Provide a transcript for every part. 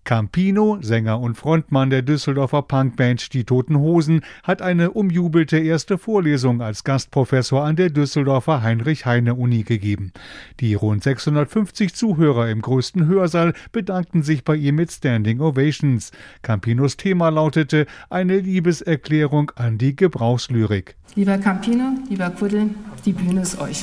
Campino, Sänger und Frontmann der Düsseldorfer Punkband Die Toten Hosen, hat eine umjubelte erste Vorlesung als Gastprofessor an der Düsseldorfer Heinrich-Heine-Uni gegeben. Die rund 650 Zuhörer im größten Hörsaal bedankten sich bei ihm mit Standing Ovations. Campinos Thema lautete: eine Liebeserklärung an die Gebrauchslyrik. Lieber Campino, lieber Kuddel, die Bühne ist euch.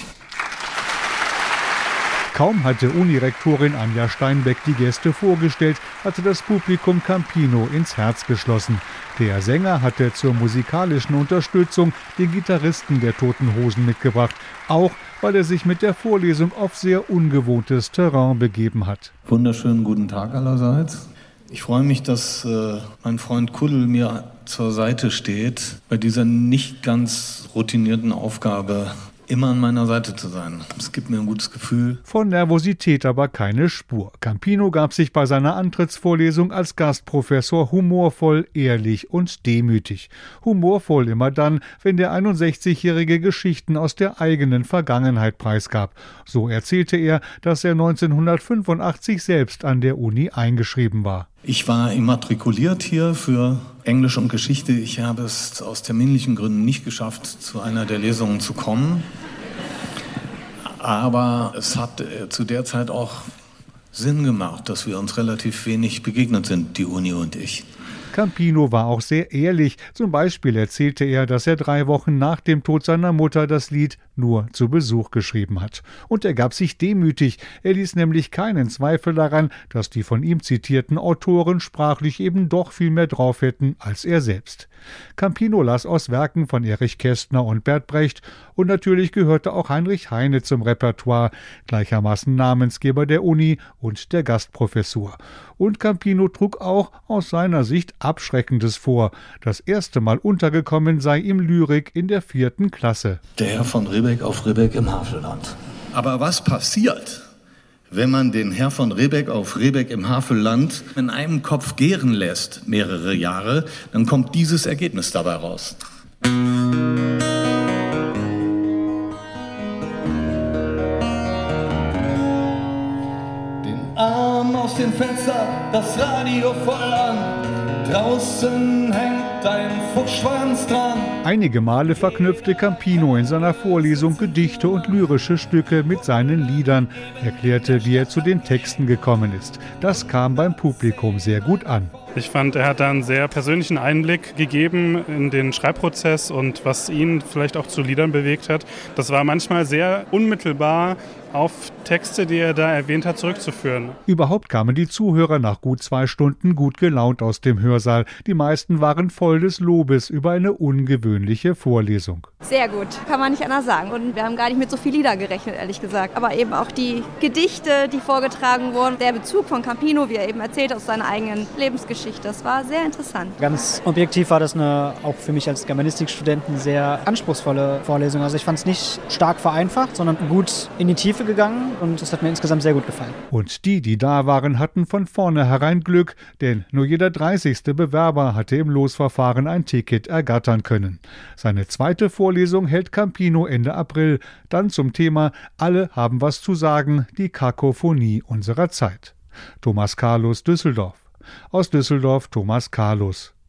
Kaum hatte Unirektorin Anja Steinbeck die Gäste vorgestellt, hatte das Publikum Campino ins Herz geschlossen. Der Sänger hatte zur musikalischen Unterstützung den Gitarristen der Toten Hosen mitgebracht, auch weil er sich mit der Vorlesung auf sehr ungewohntes Terrain begeben hat. Wunderschönen guten Tag allerseits. Ich freue mich, dass mein Freund Kuddel mir zur Seite steht, bei dieser nicht ganz routinierten Aufgabe immer an meiner Seite zu sein. Es gibt mir ein gutes Gefühl. Von Nervosität aber keine Spur. Campino gab sich bei seiner Antrittsvorlesung als Gastprofessor humorvoll, ehrlich und demütig. Humorvoll immer dann, wenn der 61-Jährige Geschichten aus der eigenen Vergangenheit preisgab. So erzählte er, dass er 1985 selbst an der Uni eingeschrieben war. Ich war immatrikuliert hier für Englisch und Geschichte. Ich habe es aus terminlichen Gründen nicht geschafft, zu einer der Lesungen zu kommen. Aber es hat zu der Zeit auch Sinn gemacht, dass wir uns relativ wenig begegnet sind, die Uni und ich. Campino war auch sehr ehrlich. Zum Beispiel erzählte er, dass er 3 Wochen nach dem Tod seiner Mutter das Lied nur zu Besuch geschrieben hat. Und er gab sich demütig. Er ließ nämlich keinen Zweifel daran, dass die von ihm zitierten Autoren sprachlich eben doch viel mehr drauf hätten als er selbst. Campino las aus Werken von Erich Kästner und Bert Brecht, und natürlich gehörte auch Heinrich Heine zum Repertoire, gleichermaßen Namensgeber der Uni und der Gastprofessur. Und Campino trug auch aus seiner Sicht Abschreckendes vor. Das erste Mal untergekommen sei ihm Lyrik in der 4. Klasse. Der Herr von Ribbeck auf Ribbeck im Havelland. Aber was passiert, wenn man den Herr von Ribbeck auf Ribbeck im Havelland in einem Kopf gären lässt, mehrere Jahre, dann kommt dieses Ergebnis dabei raus. Den Arm aus dem Fenster, das Radio voll an. Draußen hängt ein Fuchsschwanz dran. Einige Male verknüpfte Campino in seiner Vorlesung Gedichte und lyrische Stücke mit seinen Liedern, erklärte, wie er zu den Texten gekommen ist. Das kam beim Publikum sehr gut an. Ich fand, er hat da einen sehr persönlichen Einblick gegeben in den Schreibprozess und was ihn vielleicht auch zu Liedern bewegt hat. Das war manchmal sehr unmittelbar auf Texte, die er da erwähnt hat, zurückzuführen. Überhaupt kamen die Zuhörer nach gut 2 Stunden gut gelaunt aus dem Hörsaal. Die meisten waren voll des Lobes über eine ungewöhnliche Vorlesung. Sehr gut, kann man nicht anders sagen. Und wir haben gar nicht mit so viel Lieder gerechnet, ehrlich gesagt. Aber eben auch die Gedichte, die vorgetragen wurden, der Bezug von Campino, wie er eben erzählt, aus seiner eigenen Lebensgeschichte, das war sehr interessant. Ganz objektiv war das auch für mich als Germanistikstudenten sehr anspruchsvolle Vorlesung. Also ich fand es nicht stark vereinfacht, sondern gut in die Tiefe gegangen, und es hat mir insgesamt sehr gut gefallen. Und die da waren, hatten von vornherein Glück, denn nur jeder 30. Bewerber hatte im Losverfahren ein Ticket ergattern können. Seine zweite Vorlesung hält Campino Ende April, dann zum Thema Alle haben was zu sagen, die Kakophonie unserer Zeit. Thomas Carlus, Düsseldorf. Aus Düsseldorf Thomas Carlus.